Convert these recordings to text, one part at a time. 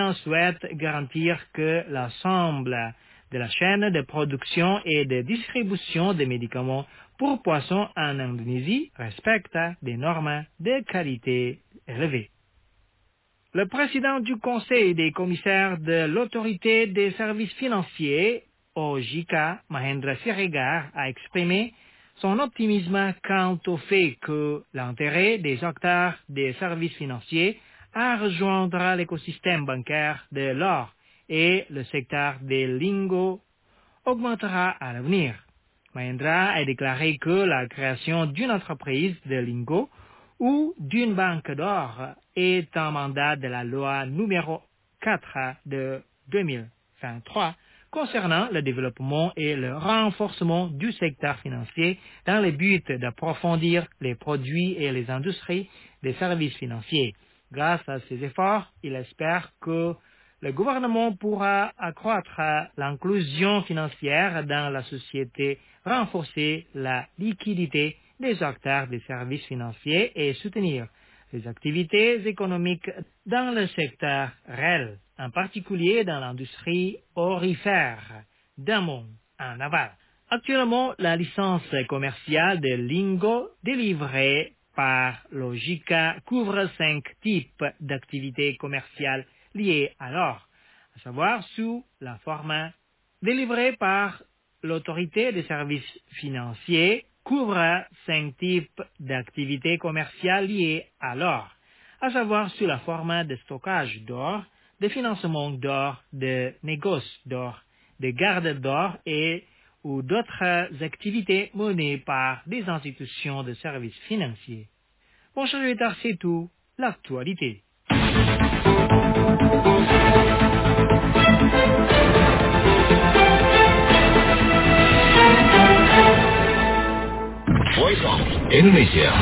souhaite garantir que l'ensemble de la chaîne de production et de distribution des médicaments pour poissons en Indonésie respecte des normes de qualité élevées. Le président du Conseil des commissaires de l'Autorité des services financiers, OJK, Mahendra Siregar, a exprimé son optimisme quant au fait que l'intérêt des acteurs des services financiers à rejoindre l'écosystème bancaire de l'or et le secteur des lingots augmentera à l'avenir. Mahendra a déclaré que la création d'une entreprise de lingots ou d'une banque d'or est un mandat de la loi numéro 4 de 2023 concernant le développement et le renforcement du secteur financier dans le but d'approfondir les produits et les industries des services financiers. Grâce à ces efforts, il espère que le gouvernement pourra accroître l'inclusion financière dans la société, renforcer la liquidité des acteurs des services financiers et soutenir les activités économiques dans le secteur réel, en particulier dans l'industrie aurifère, d'amont en aval. Actuellement, la licence commerciale de lingots délivrée par Logica couvre 5 types d'activités commerciales liées à l'or, à savoir sous la forme délivrée par l'autorité des services financiers couvre 5 types d'activités commerciales liées à l'or, à savoir sous la forme de stockage d'or, de financement d'or, de négoce d'or, de garde d'or et ou d'autres activités menées par des institutions de services financiers. Bon, chers auditeurs, c'est tout, l'actualité. Voice of Indonesia.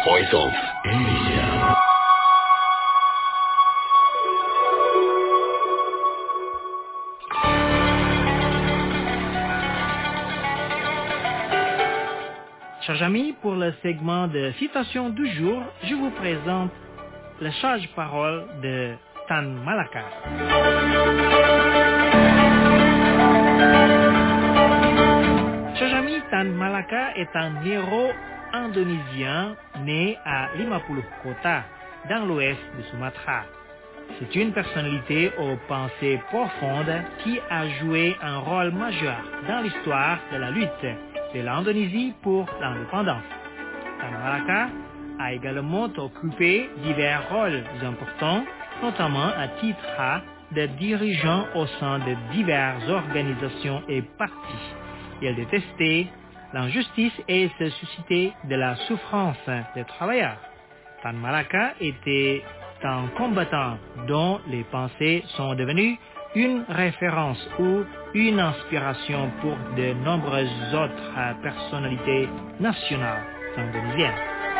Voice of Indonesia. Chers amis, pour le segment de citation du jour, je vous présente le sage-parole de Tan Malaka. Chers amis, Tan Malaka est un héros indonésien né à Limapuluh Kota, dans l'ouest de Sumatra. C'est une personnalité aux pensées profondes qui a joué un rôle majeur dans l'histoire de la lutte de l'Indonésie pour l'indépendance. Tan Malaka a également occupé divers rôles importants, notamment à titre de dirigeant au sein de diverses organisations et partis. Il détestait l'injustice et se suscitait de la souffrance des travailleurs. Tan Malaka était un combattant dont les pensées sont devenues une référence ou une inspiration pour de nombreuses autres personnalités nationales indonésiennes.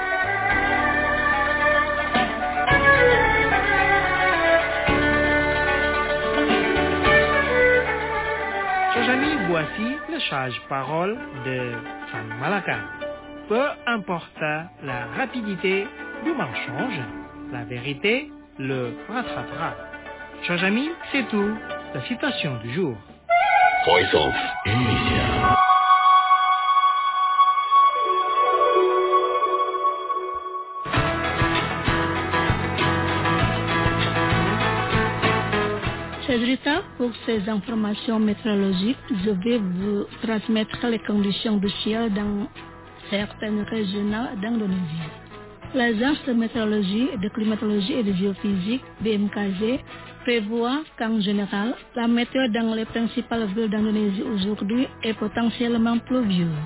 Chers amis, voici le sage-parole de Tan Malaka. Peu importe la rapidité du mensonge, la vérité le rattrapera. Chers amis, c'est tout. La citation du jour. Voice of Indonesia. Chers auditeurs, pour ces informations météorologiques, je vais vous transmettre les conditions du ciel dans certaines régions d'Indonésie. L'Agence de météorologie, de climatologie et de géophysique, BMKG, prévoit qu'en général, la météo dans les principales villes d'Indonésie aujourd'hui est potentiellement pluvieuse.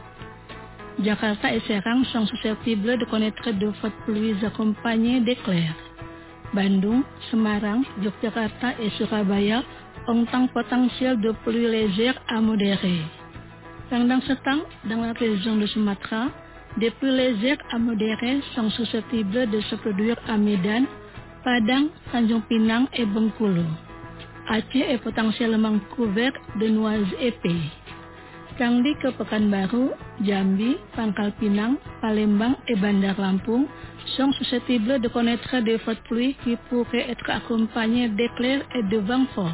Jakarta et Serang sont susceptibles de connaître de fortes pluies accompagnées d'éclairs. Bandung, Semarang, Yogyakarta et Surabaya ont un potentiel de pluie légère à modérée. Pendant ce temps, dans la région de Sumatra, des pluies légères à modérées sont susceptibles de se produire à Medan, Padang, Tanjung Pinang et Bengkulu. Aceh est potentiellement couvert de nuages épais. Tandis que Pekanbaru, Jambi, Pangkal Pinang, Palembang et Bandar Lampung sont susceptibles de connaître des fortes pluies qui pourraient être accompagnées d'éclairs et de vents forts.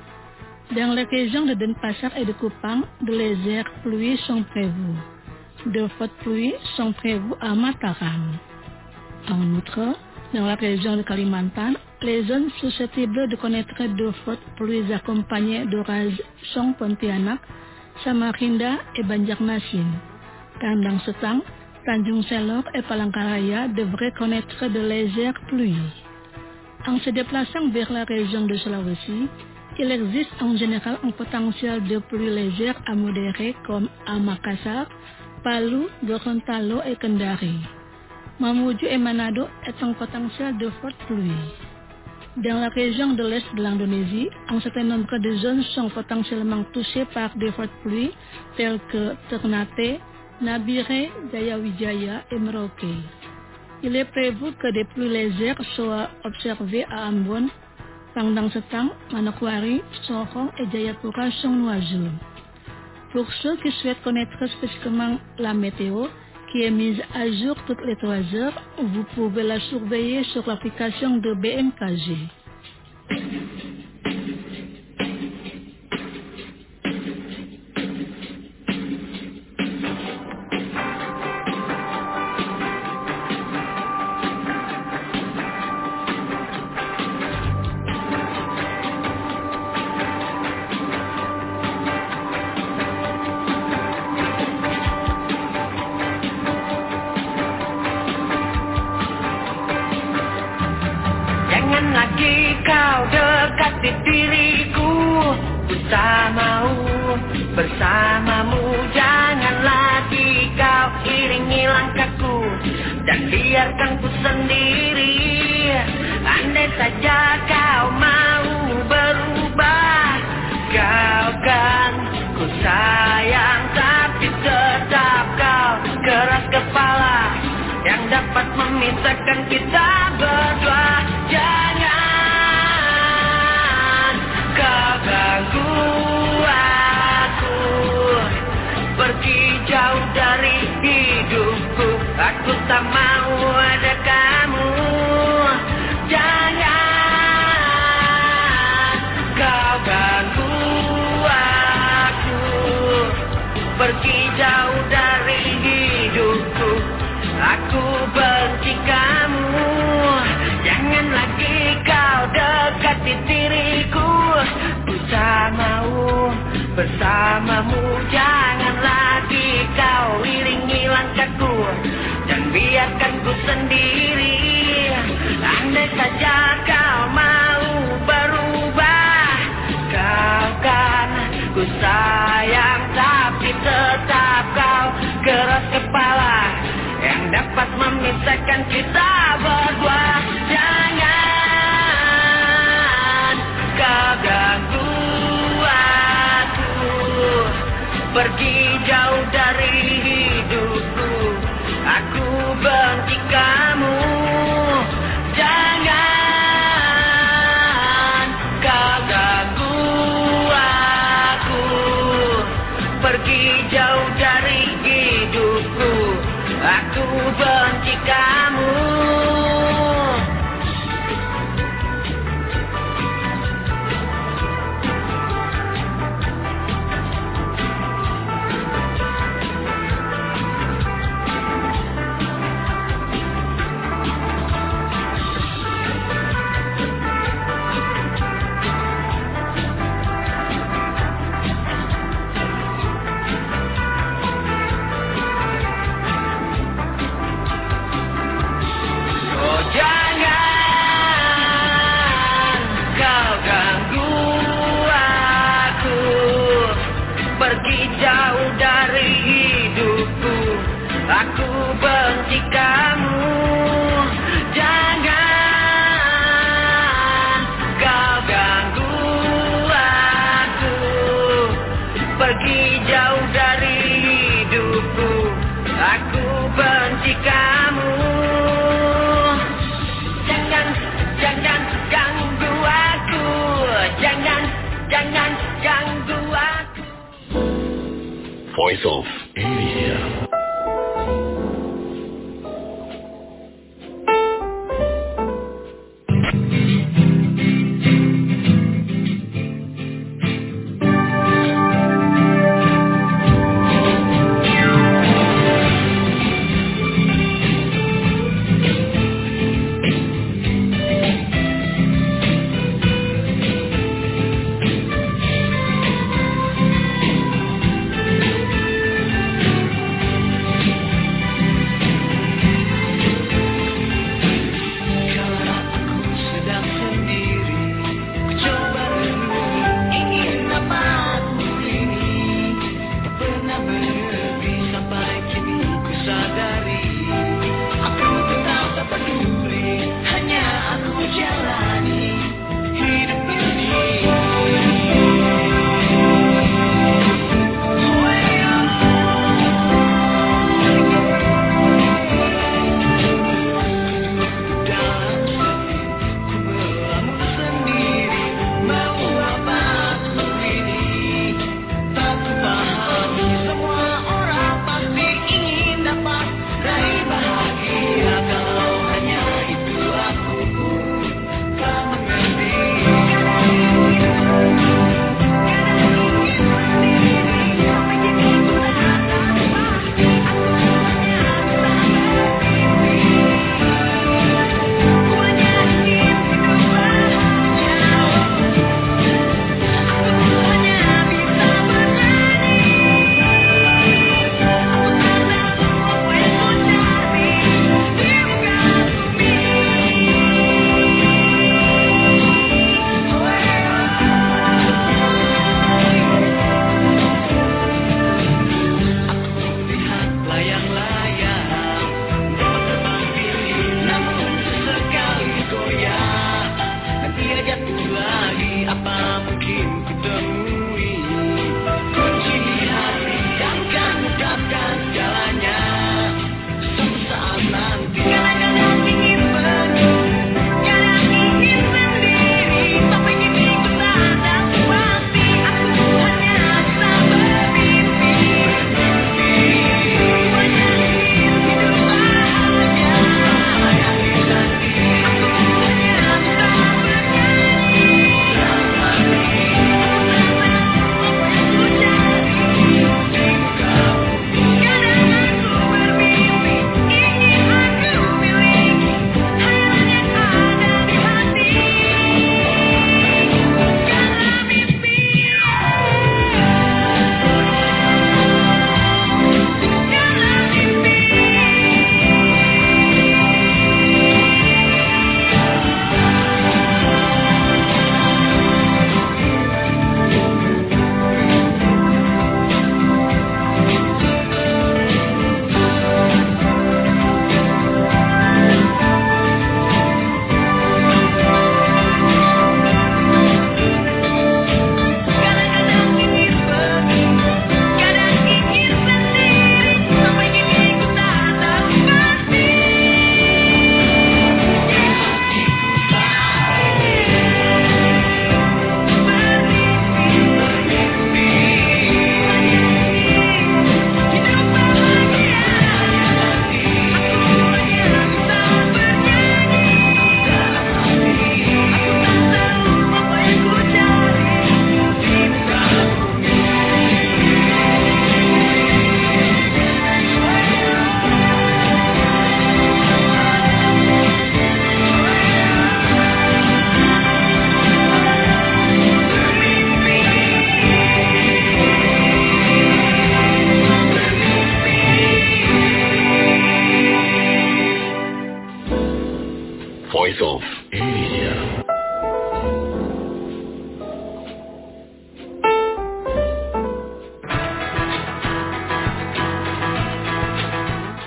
Dans les régions de Denpasar et de Kupang, de légères pluies sont prévues. De fortes pluies sont prévues à Mataram. En outre, dans la région de Kalimantan, les zones susceptibles de connaître de fortes pluies accompagnées d'orages sont Pontianak, Samarinda et Banjarmasin. Pendant ce temps, Tanjung Selor et Palangkaraya devraient connaître de légères pluies. En se déplaçant vers la région de Sulawesi, il existe en général un potentiel de pluie légère à modérée comme à Makassar, Palu, Gorontalo et Kendari. Mamuju et Manado est un potentiel de fortes pluies. Dans la région de l'est de l'Indonésie, un certain nombre de zones sont potentiellement touchées par des fortes pluies telles que Ternate, Nabire, Jayawijaya et Merauke. Il est prévu que des pluies légères soient observées à Ambon. Pendant ce temps, Manokwari, Sorong et Jayapura sont nuageux. Pour ceux qui souhaitent connaître spécifiquement la météo, qui est mise à jour toutes les 3 heures, vous pouvez la surveiller sur l'application de BMKG. Lagi kau dekati diriku, ku tak mau bersamamu. Jangan lagi kau iringi langkahku dan biarkan ku sendiri. Andai saja kau mau berubah, kau kan ku sayang, tapi tetap kau keras kepala yang dapat memisahkan kita berdua. Jangan kau ganggu aku, pergi jauh dari hidupku. Aku tak mau ada kamu. Jangan kau ganggu aku, pergi jauh dari hidupku. Aku benci kamu. Jangan lagi kau dekati diriku. Ku tak mau bersamamu. Jangan lagi kau iringi langkahku, dan biarkan ku sendiri. Andai saja kau mau berubah, kau kan ku sayang, tapi tetap kau keras kepala yang dapat memisahkan kita berdua. Jangan kau ganggu aku, pergi jauh dari hidupku. Aku benci kamu. Jangan kau ganggu aku, pergi jauh dari hidupku. Aku benci kamu. Jauh dari hidupku, aku benci kamu. Jangan kau ganggu aku, pergi jauh dari hidupku. Aku benci kamu. Jangan ganggu aku. Jangan ganggu aku. Voice of Asia.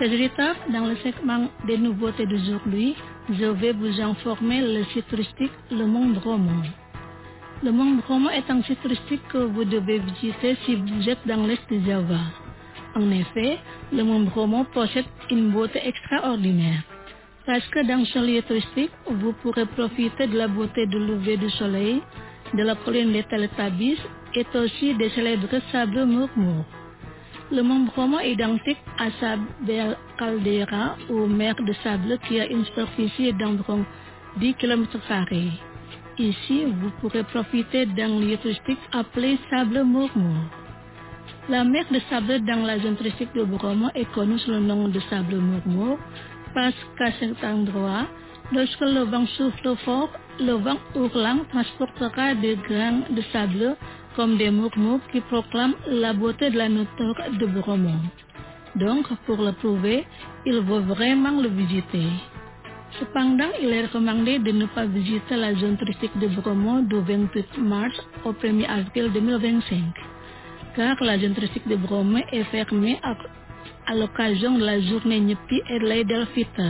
Chers auditeurs, dans le segment des nouveautés d'aujourd'hui, je vais vous informer le site touristique Le Monde Roman. Le Monde Roman est un site touristique que vous devez visiter si vous êtes dans l'est de Java. En effet, le Monde Roman possède une beauté extraordinaire. Parce que dans ce lieu touristique, vous pourrez profiter de la beauté du lever du soleil, de la colline des Télétabis et aussi des célèbres sables murmures. Le Mont Bromo est identique à sa belle caldeira ou mer de sable qui a une superficie d'environ 10 km². Ici, vous pourrez profiter d'un lieu touristique appelé Sable Murmure. La mer de sable dans la zone touristique de Bromo est connue sous le nom de Sable Murmure parce qu'à cet endroit, lorsque le vent souffle fort, le vent hurlant transportera des grains de sable comme des murmures qui proclament la beauté de la nature de Bromo. Donc, pour le prouver, il vaut vraiment le visiter. Cependant, il est recommandé de ne pas visiter la zone touristique de Bromo du 28 mars au 1er avril 2025, car la zone touristique de Bromo est fermée à l'occasion de la journée Nyepi et de l'Eid al-Fitr.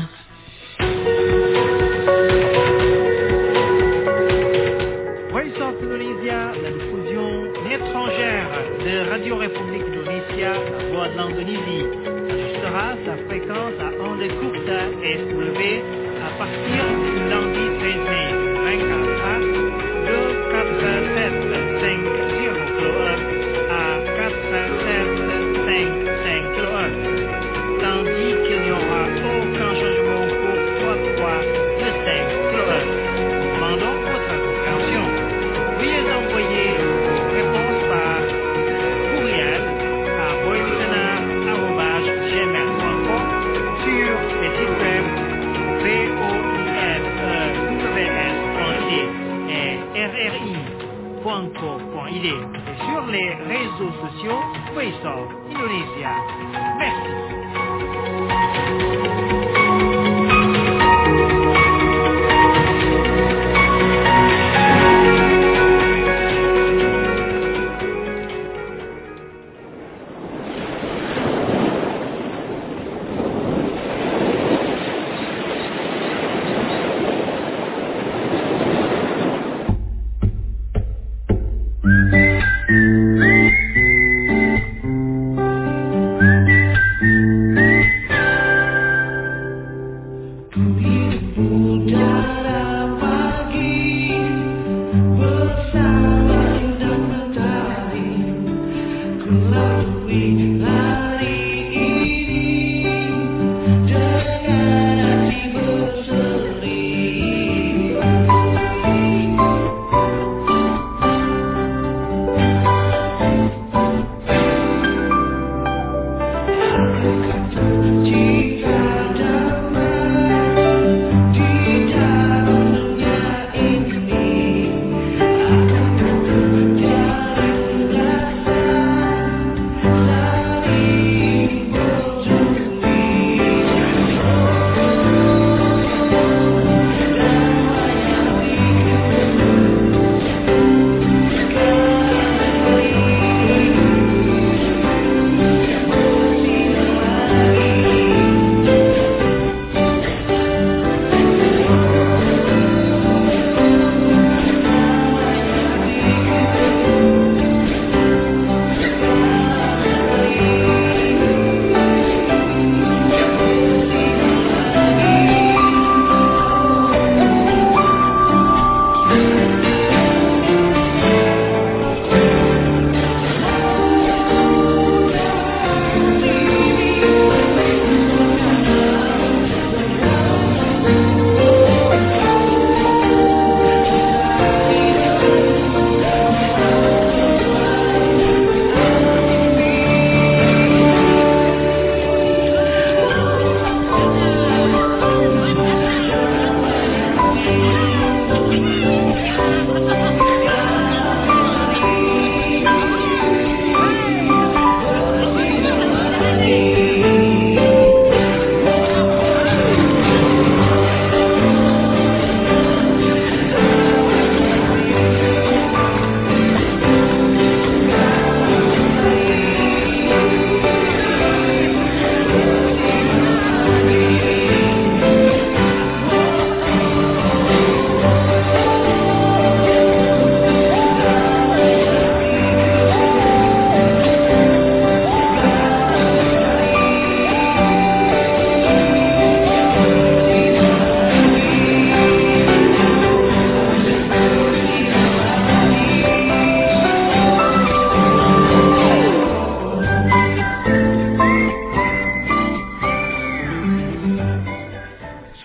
Voice of Indonesia, la diffusion étrangère de Radio République Indonésia, la voix de l'Indonésie, ajustera sa fréquence à ondes courtes SW à partir du lundi 13 mai 2024 de 4750 kHz à 4755 kHz, tandis qu'il n'y aura aucun changement pour 33 de 5 kHz. Demandons votre compréhension. Veuillez envoyer vos réponses par courriel à voicelistener@gmail.com sur le site web voinews.id et rri.co.id et sur les réseaux sociaux Voice of Indonesia. Merci.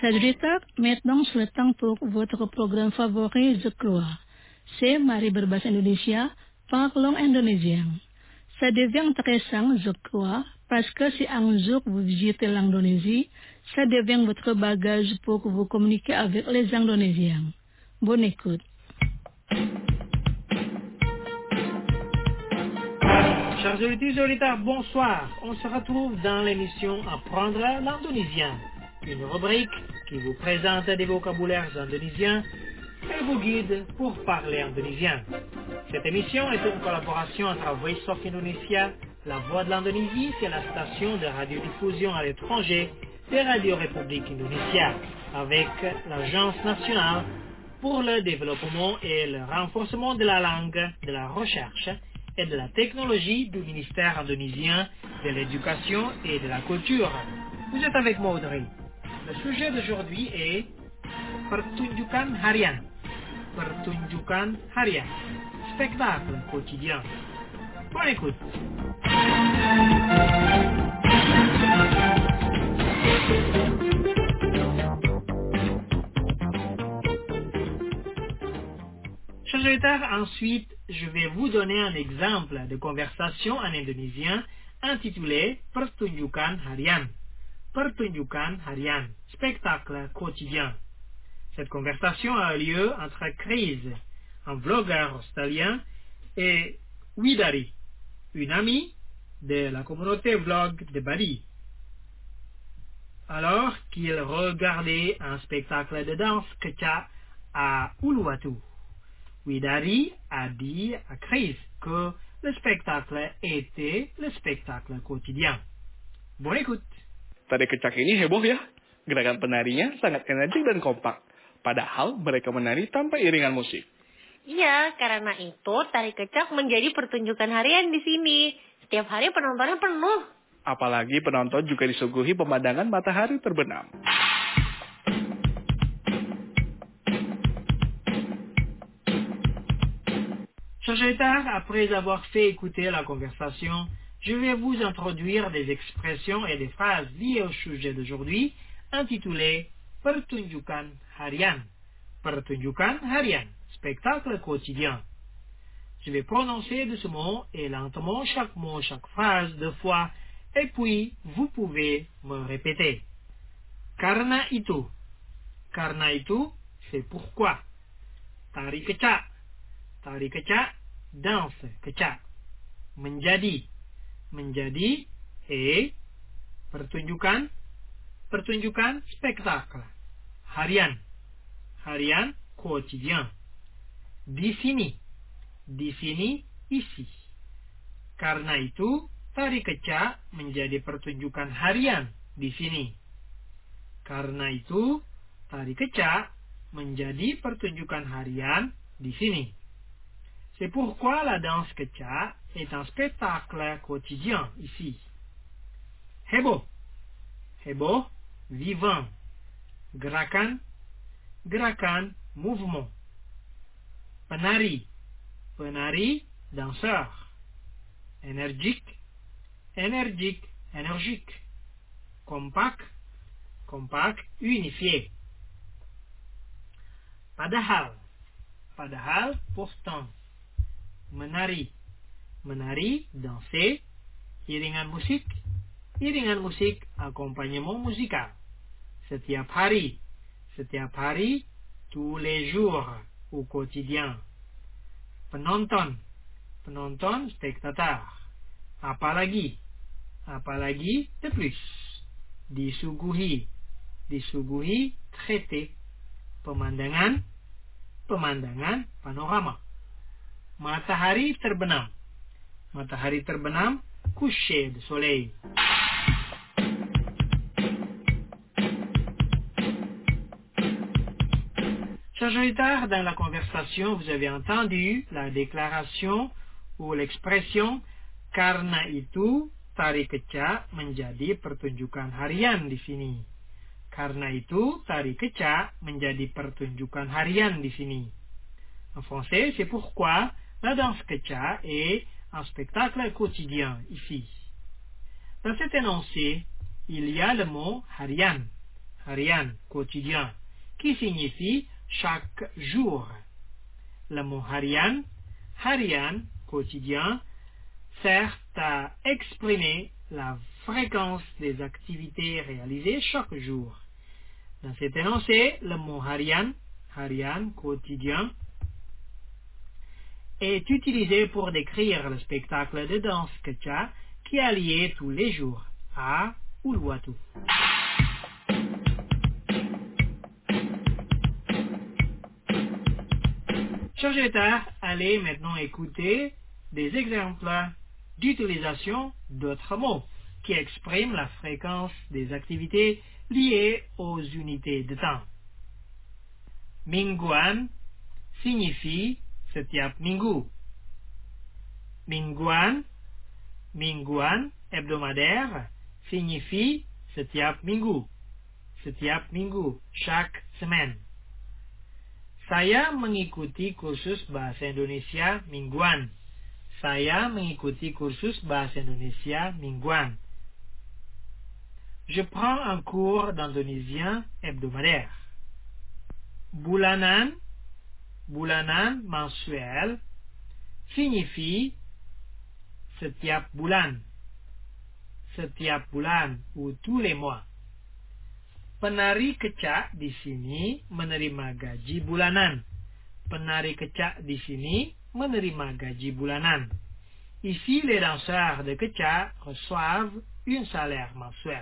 Chers auditeurs, maintenant c'est le temps pour votre programme favori, Je crois. C'est Mari berbahasa Indonesia, parlons indonésien. Ça devient intéressant, je crois, parce que si un jour vous visitez l'Indonésie, ça devient votre bagage pour vous communiquer avec les Indonésiens. Bonne écoute. Chers auditeurs, bonsoir. On se retrouve dans l'émission Apprendre l'indonésien, une rubrique qui vous présente des vocabulaires indonésiens et vous guide pour parler indonésien. Cette émission est une collaboration entre Voice of Indonesia, La Voix de l'Indonésie et la station de radiodiffusion à l'étranger de Radio République Indonésia, avec l'Agence nationale pour le développement et le renforcement de la langue, de la recherche et de la technologie du ministère indonésien de l'éducation et de la culture. Vous êtes avec moi, Audrey. Le sujet d'aujourd'hui est Pertunjukan Harian. Pertunjukan Harian. Spectacle quotidien. Bonne écoute. Chers auditeurs, ensuite, je vais vous donner un exemple de conversation en indonésien intitulé Pertunjukan Harian. Pertunjukan Harian, spectacle quotidien. Cette conversation a lieu entre Chris, un vlogueur australien, et Widari, une amie de la communauté vlog de Bali. Alors qu'ils regardaient un spectacle de danse kecak à Uluwatu, Widari a dit à Chris que le spectacle était le spectacle quotidien. Bonne écoute. Tari kecak ini heboh ya. Gerakan penarinya sangat energik dan kompak. Padahal mereka menari tanpa iringan musik. Iya, karena itu tari kecak menjadi pertunjukan harian di sini. Setiap hari penontonnya penuh. Apalagi penonton juga disuguhi pemandangan matahari terbenam. Chers auditeurs, après avoir fait écouter la conversation, je vais vous introduire des expressions et des phrases liées au sujet d'aujourd'hui, intitulées Pertunjukan Harian. Pertunjukan Harian, spectacle quotidien. Je vais prononcer doucement et lentement chaque mot, chaque phrase 2 fois, et puis vous pouvez me répéter. Karena itu. Karena itu, c'est pourquoi. Tari kecak. Tari kecak, danse kecak. Menjadi. Menjadi, et pertunjukan. Pertunjukan, spectacle. Harian. Harian, quotidien. Di sini. Di sini, ici. Karena itu, tari kecak menjadi pertunjukan harian di sini. Karena itu, tari kecak menjadi pertunjukan harian di sini. C'est pourquoi la danse kecak est un spectacle quotidien ici. Heboh. Heboh, vivant. Gerakan. Gerakan, mouvement. Penari. Penari, danseur. Énergique. Énergique, énergique. Kompak. Kompak, unifié. Padahal. Padahal, pourtant. Menari. Menari, danser. Iringan musik. Iringan musik, accompagnement musical. Setiap hari. Setiap hari, tous les jours, au quotidien. Penonton. Penonton, spectateur. Apalagi. Apalagi, de plus. Disuguhi. Disuguhi, traité. Pemandangan. Pemandangan, panorama. Matahari terbenam. Matahari terbenam, coucher de soleil. Chers auditeurs, dans la conversation, vous avez entendu la déclaration ou l'expression karena itu tari kecak menjadi pertunjukan harian di sini. Karena itu tari kecak menjadi pertunjukan harian di sini. En français, c'est pourquoi la danse kecak est un spectacle quotidien ici. Dans cet énoncé, il y a le mot harian. harian, quotidien, qui signifie chaque jour. Le mot harian, quotidien, sert à exprimer la fréquence des activités réalisées chaque jour. Dans cet énoncé, le mot harian, quotidien, est utilisé pour décrire le spectacle de danse Kecha qui a lieu tous les jours à Uluwatu. Chers auditeurs, allez maintenant écouter des exemples d'utilisation d'autres mots qui expriment la fréquence des activités liées aux unités de temps. Mingguan signifie setiap minggu. Mingguan, hebdomadaire, signifie setiap minggu, chaque semaine. Saya mengikuti kursus bahasa Indonesia mingguan. Je prends un cours d'indonésien hebdomadaire. Bulanan, mensuel, signifie setiap bulan ou tous les mois. Penari kecak di sini menerima gaji bulanan. Ici, les danseurs de kecak reçoivent un salaire mensuel.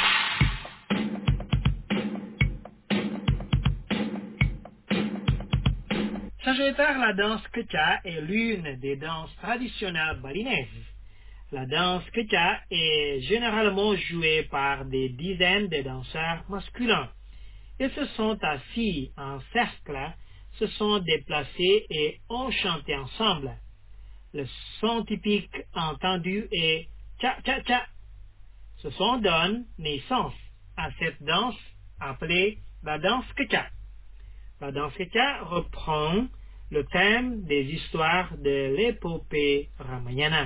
Sagittaire, la danse Kecha est l'une des danses traditionnelles balinaises. La danse Kecha est généralement jouée par des dizaines de danseurs masculins. Ils se sont assis en cercle, se sont déplacés et ont chanté ensemble. Le son typique entendu est cha-cha-cha. Ce son donne naissance à cette danse appelée la danse Kecha. La danse Kecha reprend le thème des histoires de l'épopée Ramayana.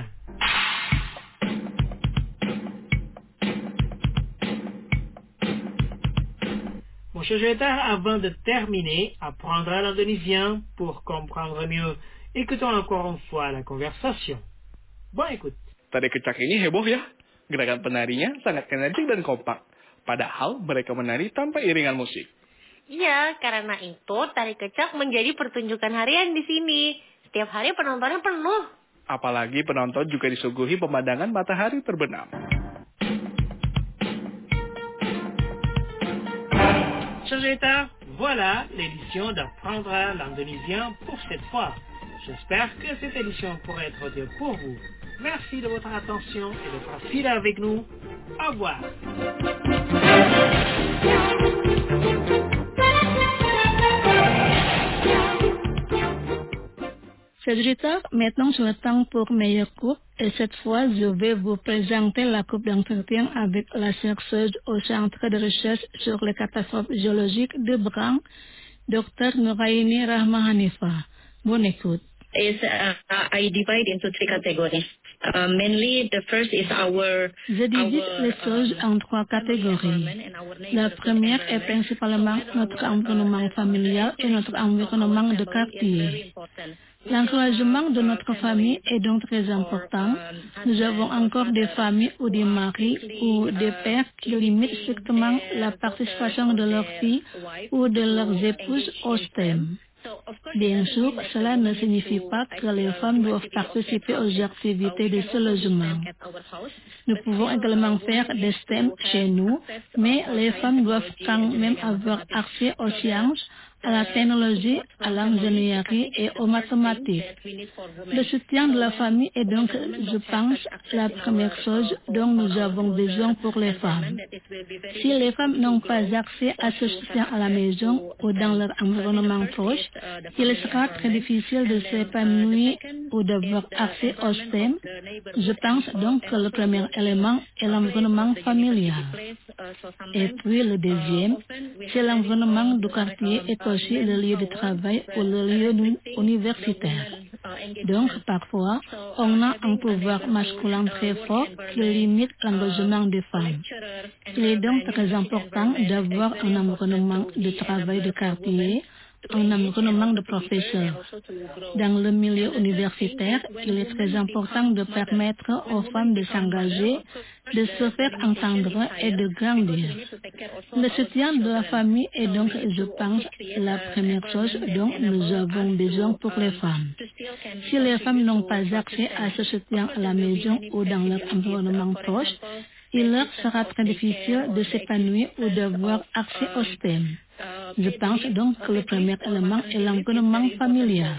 Mon cher auditeur, avant de terminer, apprendre l'indonésien pour comprendre mieux. Écoutons encore une fois la conversation. Bonne écoute. Tari kecak ini heboh ya. Gerakan penarinya sangat energik dan kompak. Padahal mereka menari tanpa iringan musik. Iya, karena itu tari kecak menjadi pertunjukan harian di sini. Setiap hari penontonnya penuh. Apalagi penonton juga disuguhi pemandangan matahari terbenam. Chers auditeurs, voilà l'édition d'apprendre l'indonésien pour cette fois. J'espère que cette édition pourrait être utile pour vous. Merci de votre attention et d'être fidèle avec nous. Au revoir. Chers auditeurs, maintenant c'est le temps pour meilleur cours et cette fois je vais vous présenter la coupe d'entretien avec la chercheuse au Centre de recherche sur les catastrophes géologiques de Brang, Dr. Nuraini Rahma Hanifa. Bonne écoute. I divide into three categories. Mainly, the first is Je divise les choses en trois catégories. La première est principalement notre environnement familial et notre environnement de quartier. L'encouragement de notre famille est donc très important. Nous avons encore des familles ou des maris ou des pères qui limitent strictement la participation de leurs filles ou de leurs épouses au STEM. Bien sûr, cela ne signifie pas que les femmes doivent participer aux activités de ce logement. Nous pouvons également faire des STEM chez nous, mais les femmes doivent quand même avoir accès aux sciences, à la technologie, à l'ingénierie et aux mathématiques. Le soutien de la famille est donc, je pense, la première chose dont nous avons besoin pour les femmes. Si les femmes n'ont pas accès à ce soutien à la maison ou dans leur environnement proche, il sera très difficile de s'épanouir ou d'avoir accès au STEM. Je pense donc que le premier élément est l'environnement familial. Et puis le deuxième, c'est l'environnement du quartier et aussi le lieu de travail ou le lieu universitaire. Donc, parfois, on a un pouvoir masculin très fort qui limite l'engagement des femmes. Il est donc très important d'avoir un environnement de travail de quartier, un environnement de professeurs. Dans le milieu universitaire, il est très important de permettre aux femmes de s'engager, de se faire entendre et de grandir. Le soutien de la famille est donc, je pense, la première chose dont nous avons besoin pour les femmes. Si les femmes n'ont pas accès à ce soutien à la maison ou dans leur environnement proche, il leur sera très difficile de s'épanouir ou d'avoir accès au STEM. Je pense donc que le premier élément est l'environnement familial.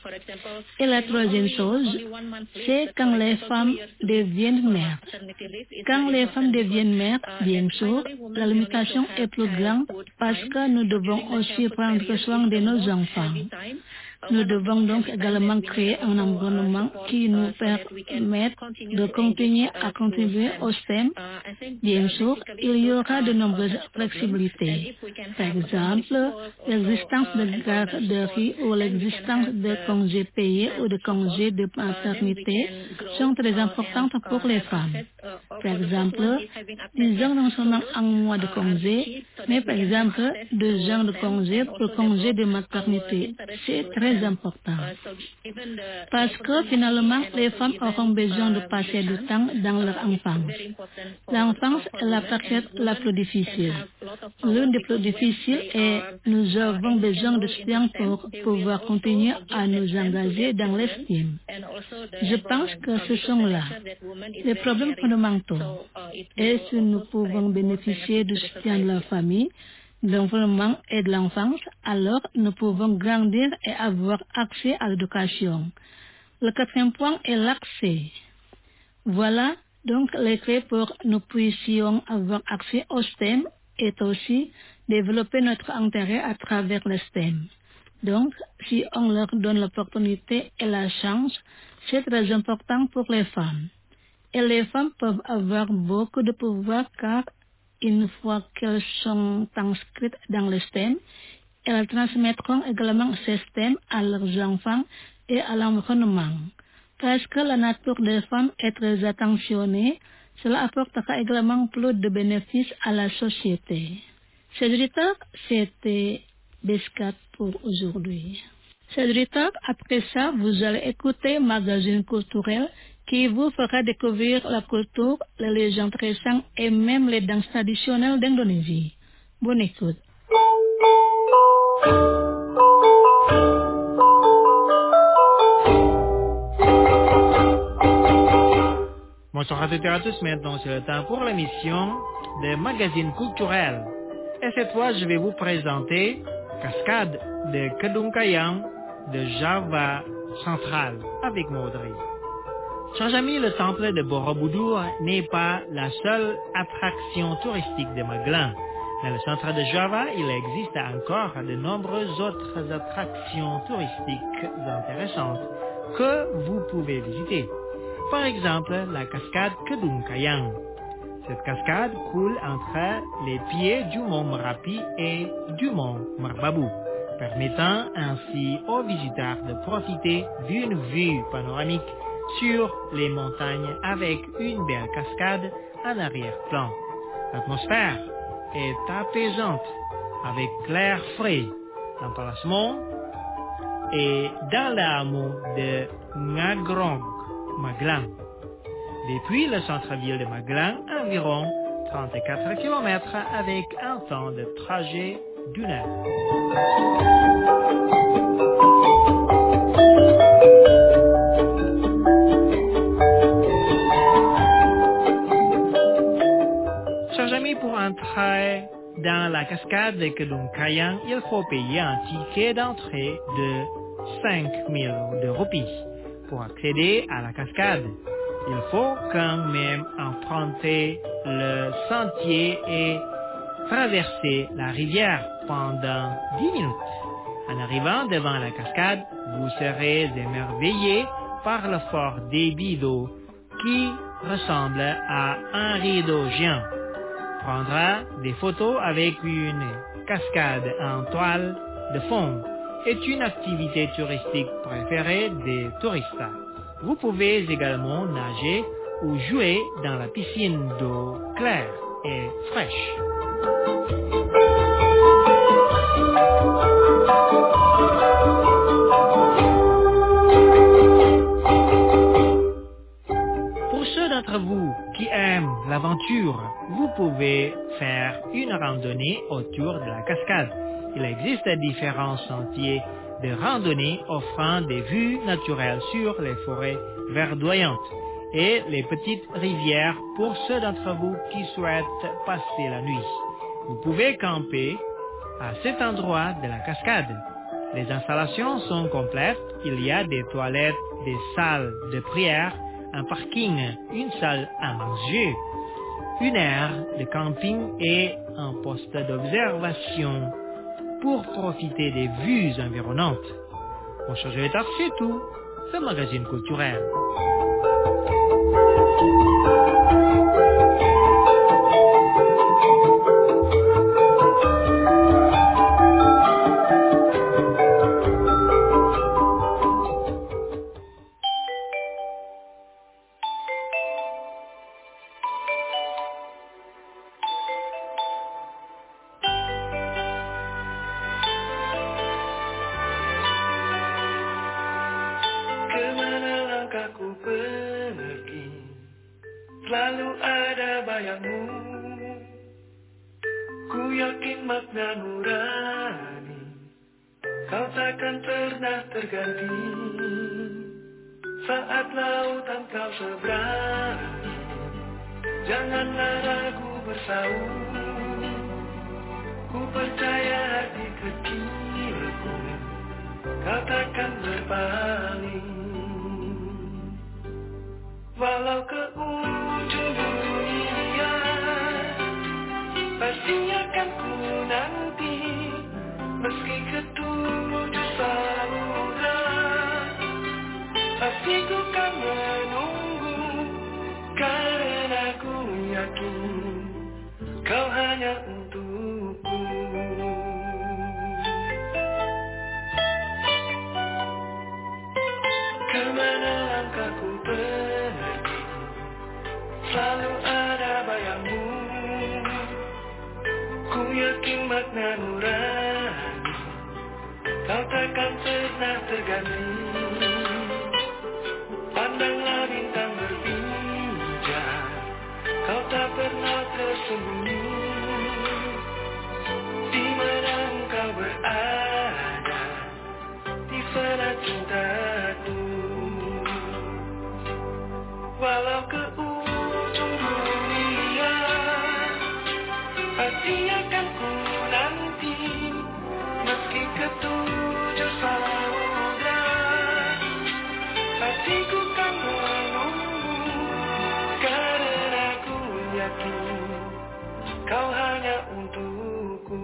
Et la troisième chose, c'est quand les femmes deviennent mères. Quand les femmes deviennent mères, bien sûr, la limitation est plus grande parce que nous devons aussi prendre soin de nos enfants. Nous devons donc également créer un environnement qui nous permette de continuer à contribuer au STEM. Bien sûr, il y aura de nombreuses flexibilités. Par exemple, l'existence de garderies ou l'existence de congés payés ou de congés de maternité sont très importantes pour les femmes. Par exemple, disons non seulement un mois de congé, mais par exemple 2 ans de congé pour congé de maternité. C'est très important. Parce que finalement, les femmes auront besoin de passer du temps dans leur enfance. L'enfance est la période la plus difficile. L'une des plus difficiles est nous avons besoin de soutien pour pouvoir continuer à nous engager dans l'estime. Je pense que ce sont là les problèmes fondamentaux. Et si nous pouvons bénéficier du soutien de la famille, de l'environnement et de l'enfance, alors nous pouvons grandir et avoir accès à l'éducation. Le 4e point est l'accès. Voilà donc les clés pour que nous puissions avoir accès au STEM et aussi développer notre intérêt à travers le STEM. Donc, si on leur donne l'opportunité et la chance, c'est très important pour les femmes. Et les femmes peuvent avoir beaucoup de pouvoir car une fois qu'elles sont inscrites dans le STEM, elles transmettront également ces STEM à leurs enfants et à l'environnement. Parce que la nature des femmes est très attentionnée, cela apportera également plus de bénéfices à la société. Chers auditeurs, c'était Bescat pour aujourd'hui. Chers auditeurs, après ça, vous allez écouter Magazine culturel qui vous fera découvrir la culture, les légendes récentes et même les danses traditionnelles d'Indonésie. Bonne écoute. Bonsoir à toutes et à tous, maintenant c'est le temps pour l'émission de Magazine culturel. Et cette fois, je vais vous présenter Cascade de Kedung Kayang de Java central avec Maudry. Chers amis, le temple de Borobudur n'est pas la seule attraction touristique de Magelang. Dans le centre de Java, il existe encore de nombreuses autres attractions touristiques intéressantes que vous pouvez visiter. Par exemple, la cascade Kedung Kayang. Cette cascade coule entre les pieds du mont Merapi et du mont Merbabu, permettant ainsi aux visiteurs de profiter d'une vue panoramique sur les montagnes avec une belle cascade en arrière-plan. L'atmosphère est apaisante avec l'air frais. L'emplacement est dans le hameau de Ngagrong, Magelang. Depuis le centre-ville de Magelang, environ 34 km avec un temps de trajet d'1 heure. Chers amis, pour entrer dans la cascade de Kedung Kayang, il faut payer un ticket d'entrée de 5,000 roupies. Pour accéder à la cascade, il faut quand même emprunter le sentier et traverser la rivière pendant 10 minutes. En arrivant devant la cascade, vous serez émerveillé par le fort débit d'eau qui ressemble à un rideau géant. Prendra des photos avec une cascade en toile de fond est une activité touristique préférée des touristes. Vous pouvez également nager ou jouer dans la piscine d'eau claire et fraîche. Pour ceux d'entre vous qui aiment l'aventure, vous pouvez faire une randonnée autour de la cascade. Il existe différents sentiers de randonnée offrant des vues naturelles sur les forêts verdoyantes et les petites rivières pour ceux d'entre vous qui souhaitent passer la nuit. Vous pouvez camper à cet endroit de la cascade. Les installations sont complètes. Il y a des toilettes, des salles de prière, un parking, une salle à manger, une aire de camping et un poste d'observation pour profiter des vues environnantes. Mon chargeur, c'est tout. Ce magazine culturel. Kemana langkahku pergi, selalu ada bayangmu. Ku yakin makna nurani, kau takkan pernah terganti. Saat lautan kau seberangi, janganlah ragu bersaung. Ku percaya hati kecilku, kau takkan berpaling. Walau ke ujung dunia, pasti akan ku nanti. Meski ke tujuh samudra, pasti ku kan menunggu. Karena ku yakin kau hanya untukku. Kemana langkahku pergi, selalu ada bayangmu. Ku yakin makna nurani, kau takkan pernah terganti. Pandanglah bintang berpijar, kau tak pernah tersembunyi. Di mana engkau berada, di sana cintaku. Walau ke ujung dunia, pasti akan ku nanti. Meski ke tujuh samudra, pasti ku kan menunggu. Karena ku yakin kau hanya untukku.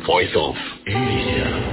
Voice of Indonesia.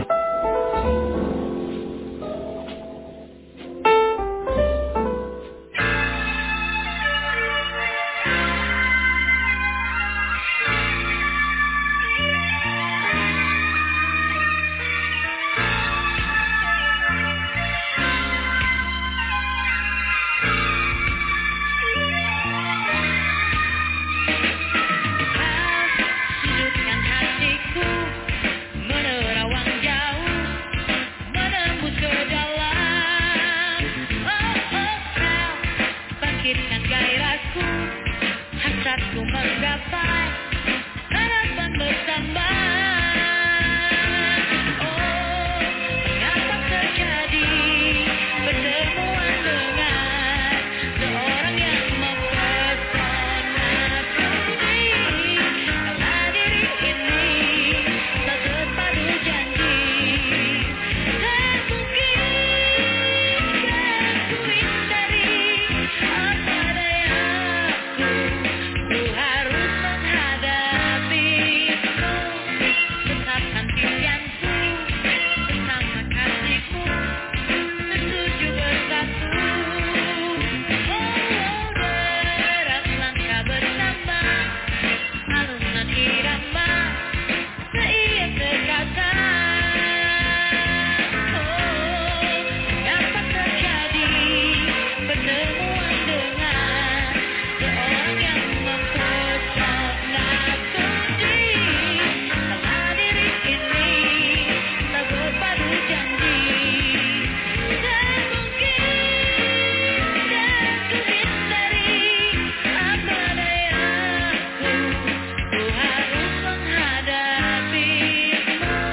Sudutkan hatiku menerawang jauh, menembus ke dalam. Oh oh, kau bangkitkan gairahku, hasratku menggapai harapan bersama. Oh, mengapa terjadi pertemuan dengan seorang yang mempesonaku? Karena diri ini tak terpadu janji. Tak mungkinkah ku hindari apa dayaku, ku harus menghadapimu. Tetapkan pilihanku bersama kasihku, setuju bersatu. Oh, deras langkah bersama, alunan irama seiring berkata. Oh, dapat terjadi pertemuan dengan seorang yang mempesonaku. Karena diri ini tak berpadu janji. Tak mungkinkah ku hindari apa dayaku, ku harus menghadapimu.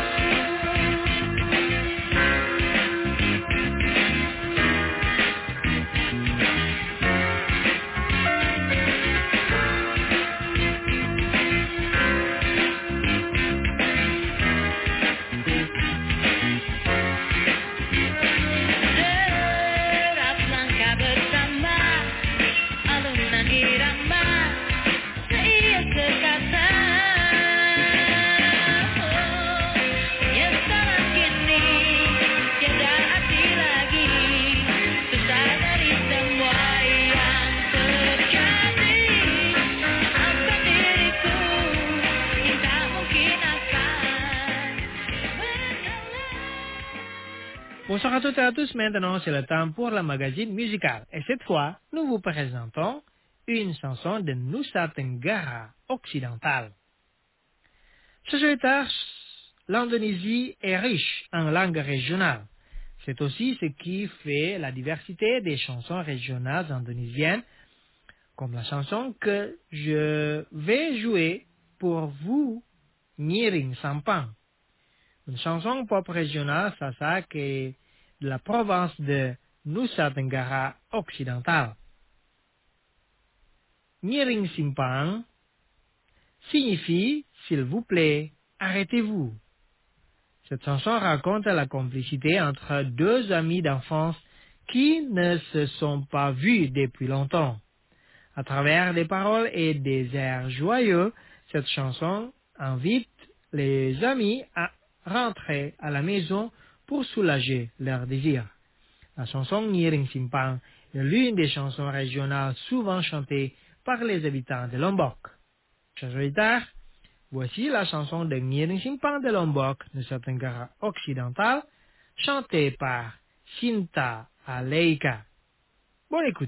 Deras langkah bersama, alunan irama seiring berkata. Oh, penyesalan kini tiada arti lagi, susah dari semua yang terjadi. Maafkan diriku yang tak mungkin akan mengalah. Bonsoir à toutes et à tous, maintenant c'est le temps pour le magazine musical. Et cette fois, nous vous présentons une chanson de Nusa Tenggara occidentale. Ce territoire, l'Indonésie est riche en langues régionales. C'est aussi ce qui fait la diversité des chansons régionales indonésiennes, comme la chanson que je vais jouer pour vous, Nyiring Sampang. Une chanson pop régionale sasak est de la province de Nusa Tenggara occidentale. Nyiring Simpang signifie s'il vous plaît, arrêtez-vous. Cette chanson raconte la complicité entre deux amis d'enfance qui ne se sont pas vus depuis longtemps. À travers des paroles et des airs joyeux, cette chanson invite les amis à rentrer à la maison pour soulager leurs désirs. La chanson Nyiring Simpang est l'une des chansons régionales souvent chantées par les habitants de Lombok. Chers auditeurs, voici la chanson de Nyiring Simpang de Lombok, Nusa Tenggara occidentale, chantée par Sinta Aleika. Bonne écoute.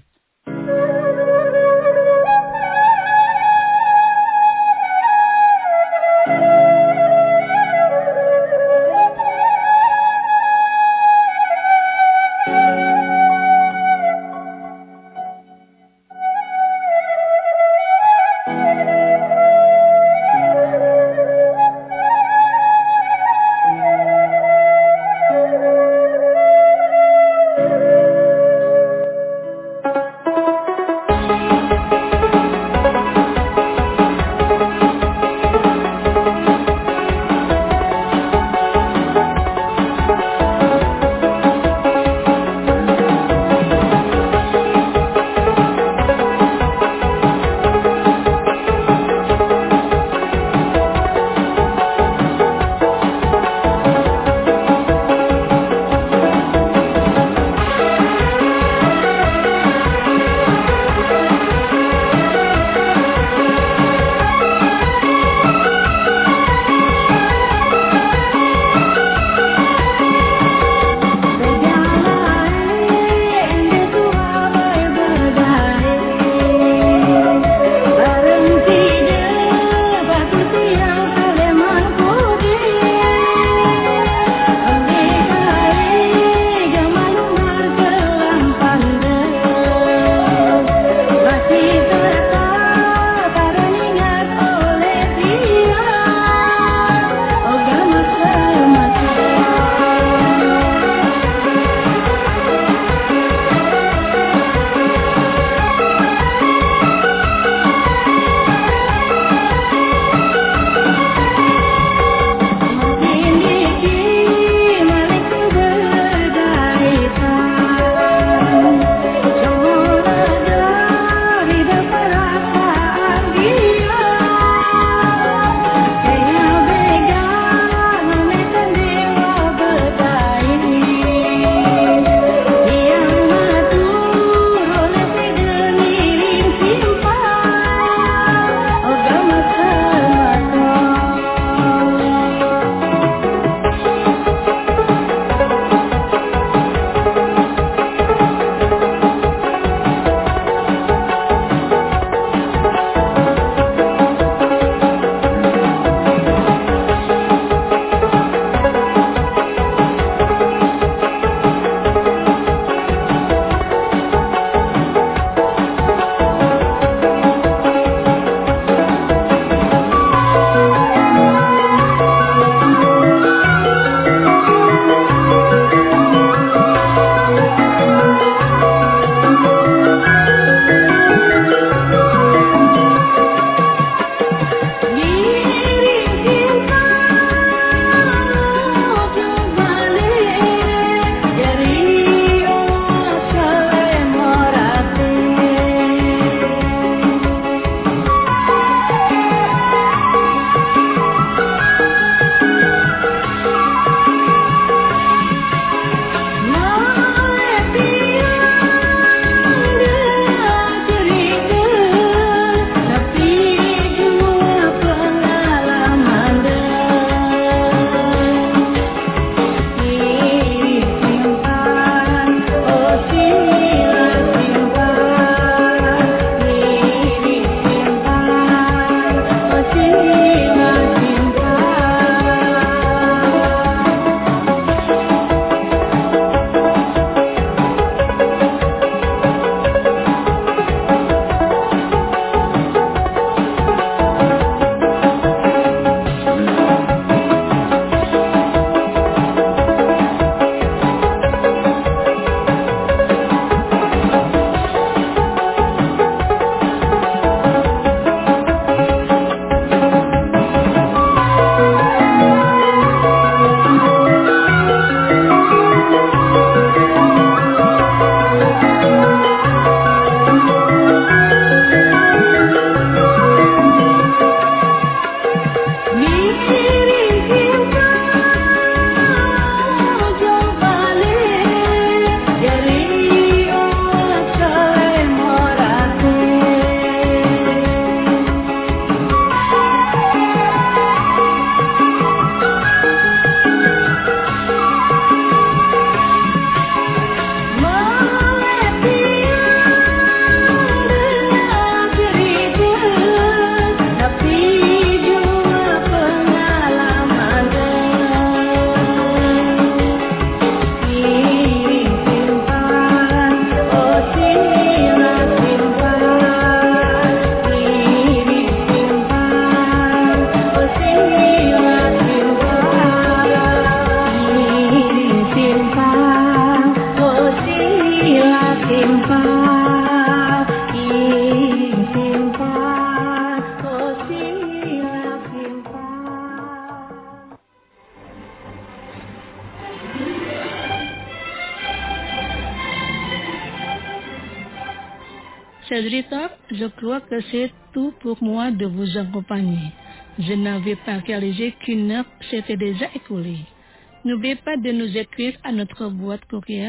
auditeur, je crois que c'est tout pour moi de vous accompagner. Je n'avais pas réalisé qu'une heure s'était déjà écoulée. N'oubliez pas de nous écrire à notre boîte courriel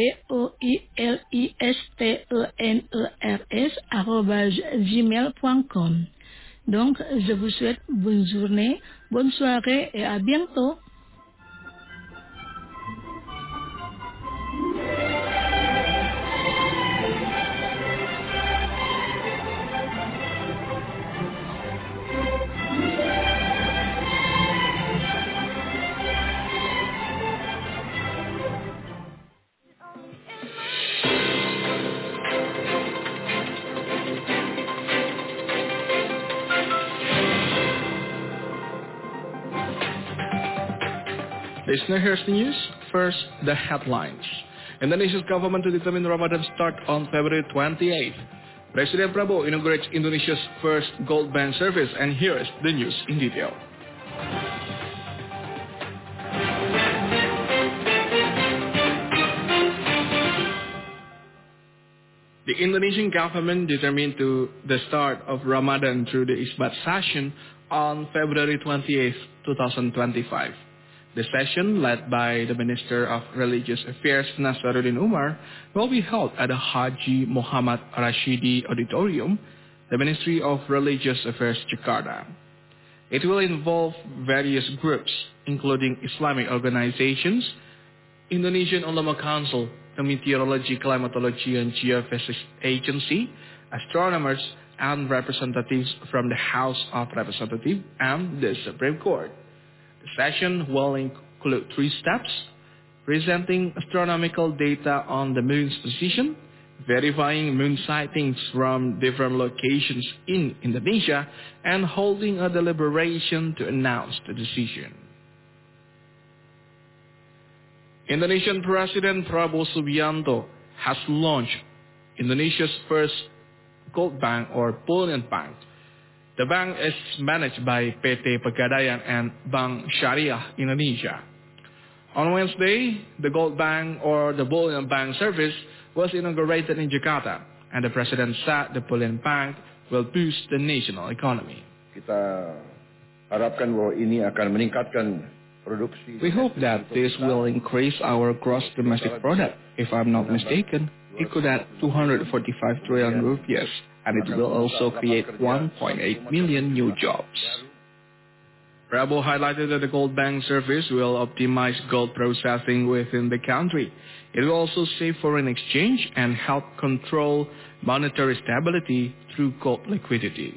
voilisteners@gmail.com. Donc, je vous souhaite bonne journée, bonne soirée et à bientôt. Listener, here's the news. First, the headlines. Indonesia's government to determine Ramadan start on February 28th. President Prabowo inaugurates Indonesia's first gold bank service, and here is the news in detail. The Indonesian government determined to the start of Ramadan through the Isbat session on February 28th, 2025. The session, led by the Minister of Religious Affairs Nasaruddin Umar, will be held at the Haji Muhammad Rashidi Auditorium, the Ministry of Religious Affairs, Jakarta. It will involve various groups, including Islamic organizations, Indonesian Ulama Council, the Meteorology, Climatology and Geophysics Agency, astronomers, and representatives from the House of Representatives and the Supreme Court. The session will include 3 steps: presenting astronomical data on the moon's position, verifying moon sightings from different locations in Indonesia, and holding a deliberation to announce the decision. Indonesian President Prabowo Subianto has launched Indonesia's first gold bank or bullion bank. The bank is managed by PT Pegadaian and Bank Syariah Indonesia. On Wednesday, the gold bank or the bullion bank service was inaugurated in Jakarta, and the president said the bullion bank will boost the national economy. Kita harapkan bahwa ini akan meningkatkan produksi. We hope that this will increase our gross domestic product. If I'm not mistaken, it could add 245 trillion rupiahs, and it will also create 1.8 million new jobs. Prabowo highlighted that the gold bank service will optimize gold processing within the country. It will also save foreign exchange and help control monetary stability through gold liquidity.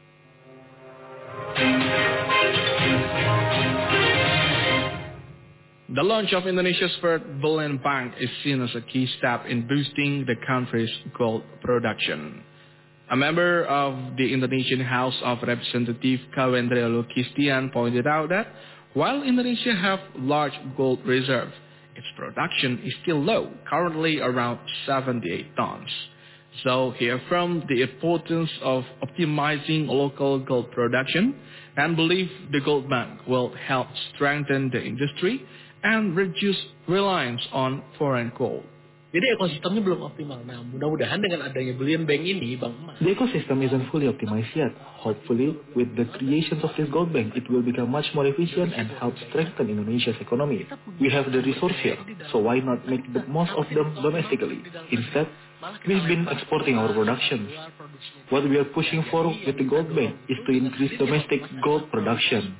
The launch of Indonesia's first bullion bank is seen as a key step in boosting the country's gold production. A member of the Indonesian House of Representatives, Kawendra Lukistian, pointed out that while Indonesia has large gold reserves, its production is still low, currently around 78 tons. So he affirmed the importance of optimizing local gold production and believe the gold bank will help strengthen the industry and reduce reliance on foreign gold. Jadi ekosistemnya belum optimal. Nah, mudah-mudahan dengan adanya bullion bank ini, Bank Emas. The ecosystem isn't fully optimized yet. Hopefully, with the creation of this gold bank, it will become much more efficient and help strengthen Indonesia's economy. We have the resource here, so why not make the most of them domestically? Instead, we've been exporting our production. What we are pushing for with the gold bank is to increase domestic gold production.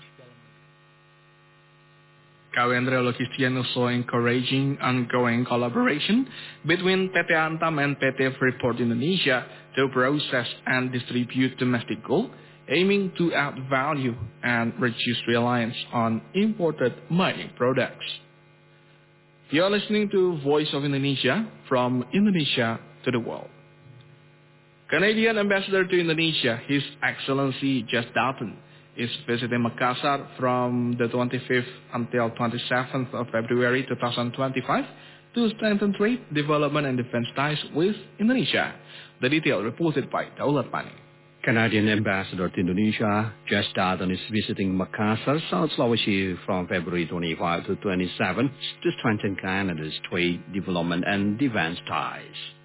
Kawendra Lukistian also encouraging ongoing collaboration between PT Antam and PT Freeport Indonesia to process and distribute domestic gold, aiming to add value and reduce reliance on imported mining products. You are listening to Voice of Indonesia, from Indonesia to the world. Canadian Ambassador to Indonesia, His Excellency Jas Dalton, is visiting Makassar from the 25th until 27th of February 2025 to strengthen trade, development and defense ties with Indonesia. The detail reported by Daulat Pani. Canadian Ambassador to Indonesia, Jas Dalton, is visiting Makassar, South Sulawesi from February 25 to 27 to strengthen Canada's trade, development and defense ties.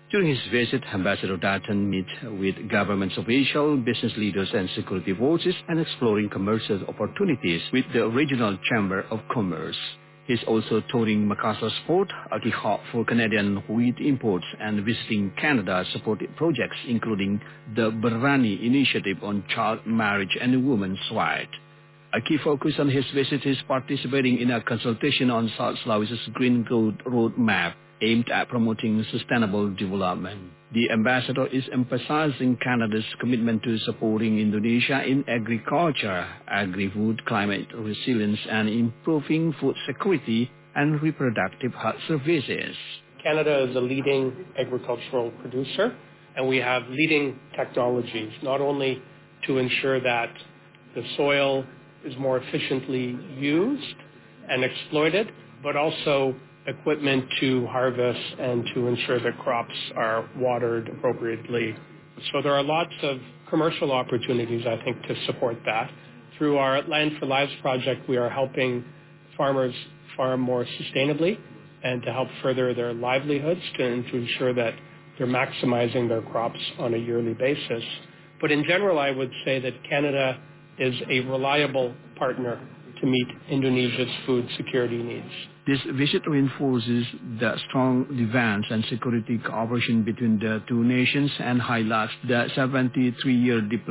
During his visit, Ambassador Dutton met with government officials, business leaders and security forces and exploring commercial opportunities with the Regional Chamber of Commerce. He's also touring Makassar's port, a key hub for Canadian wheat imports, and visiting Canada-supported projects including the Berani Initiative on Child Marriage and Women's Rights. A key focus on his visit is participating in a consultation on South Sulawesi's Green Growth Roadmap, aimed at promoting sustainable development. The ambassador is emphasizing Canada's commitment to supporting Indonesia in agriculture, agri-food, climate resilience, and improving food security and reproductive health services. Canada is a leading agricultural producer, and we have leading technologies, not only to ensure that the soil is more efficiently used and exploited, but also equipment to harvest and to ensure that crops are watered appropriately. So there are lots of commercial opportunities, I think, to support that. Through our Land for Lives project, we are helping farmers farm more sustainably and to help further their livelihoods and to ensure that they're maximizing their crops on a yearly basis. But in general, I would say that Canada is a reliable partner to meet Indonesia's food security needs. This visit reinforces the strong defense and security cooperation between the two nations and highlights the 73-year diplomatic